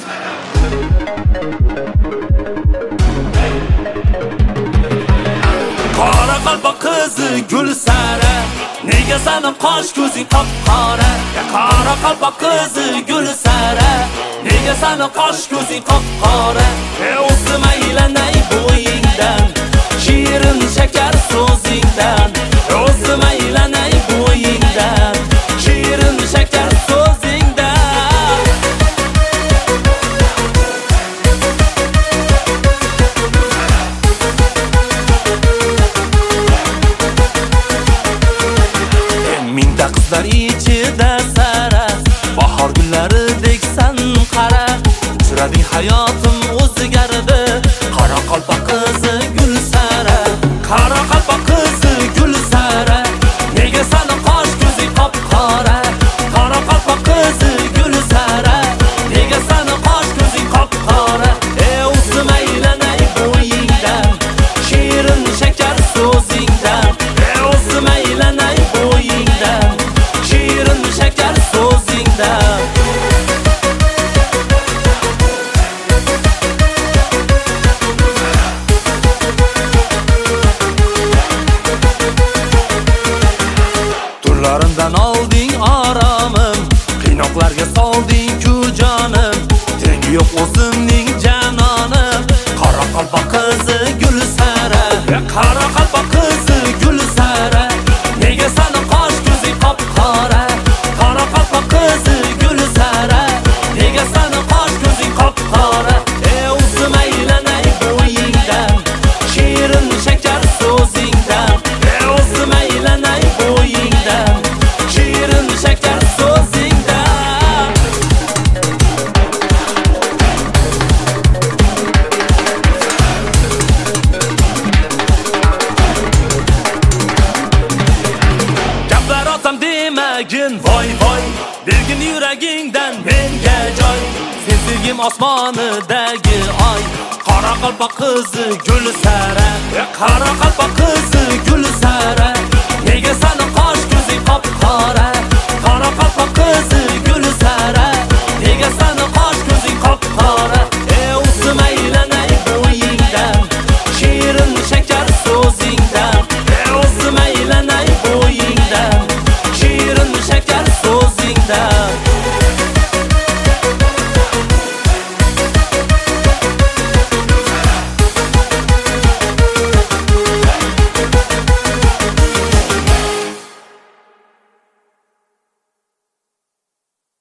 Qora qalpoq qizi Gulsara, nega sening qosh ko'zing qop-qora? Qora qalpoq qizi Gulsara, nega sening qosh ko'zing qop-qora? O'zim aylanay bo'yingdan, shirin shakar so'zingdan. O'zim aylanay bo'yingdan, shirin shakar so'zingdan. Mingta qizlar ichida sara, bahor gullaridek san qara. Uchrading hayotim o'zgardi, qora qalpoq qizi Gulsara. Qora qalpoq qizi Gulsara, nega sening qosh ko'zing qop-qora? Qora qalpoq qizi Gulsara, nega sening qosh ko'zing qop-qora? O'zim aylanay bo'yingdan, shirin shakar so'zingdan. O'zim aylanay bo'yingdan, shirin shakar so'zingdan. Turlarimdan olding oromim, qiynoqlarga solding-ku jonim. Tengi yo'q o'zimning janonim. Qora qalpoq qizi Gulsara, qora qalpoq qizi Gulsara, nega sening qosh ko'zing qop-qora? Qora qalpoq qizi Gulsara, nega sening qosh ko'zing qop-qora? O'zim aylanay bo'yingdan, shirin shakar so'zingdan. O'zim aylanay bo'yingdan, shirin shakar so'zingdan. Gaplar otam demagin voy voy, bergin yuragingdan menga joy. Sen sevgim osmonidagi oy. Qora qalpoq qizi Gulsara, qora qalpoq qizi Gulsara, nega sening qosh ko'zing qop-qora? Qora qalpoq qizi Gulsara, nega sening qosh ko'zing qop-qora?